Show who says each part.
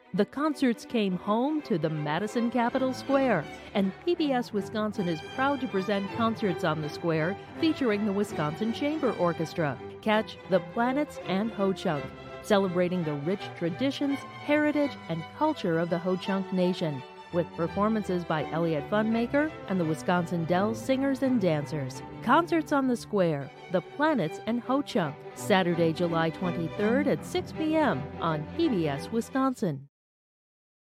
Speaker 1: The concerts came home to the Madison Capitol Square, and PBS Wisconsin is proud to present concerts on the square featuring the Wisconsin Chamber Orchestra. Catch The Planets and Ho-Chunk, celebrating the rich traditions, heritage, and culture of the Ho-Chunk Nation, with performances by Elliott Funmaker and the Wisconsin Dells Singers and Dancers. Concerts on the Square, The Planets and Ho-Chunk, Saturday, July 23rd at 6 p.m. on PBS Wisconsin.